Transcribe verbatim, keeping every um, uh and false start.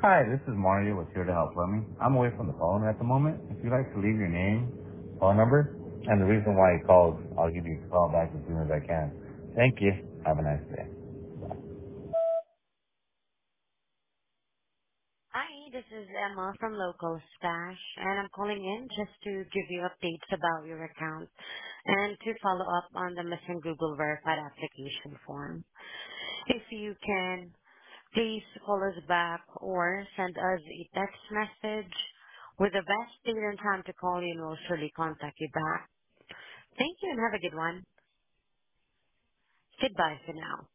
Hi, this is Mario with Here to Help Plumbing. I'm away from the phone at the moment. If you'd like to leave your name, phone number, and the reason why you called, I'll give you a call back as soon as I can. Thank you. Have a nice day. Bye. Hi, this is Emma from Local Stash, and I'm calling in just to give you updates about your account and to follow up on the missing Google Verified application form. If you can, please call us back or send us a text message with the best date and time to call you, and we'll surely contact you back. Thank you and have a good one. Goodbye for now.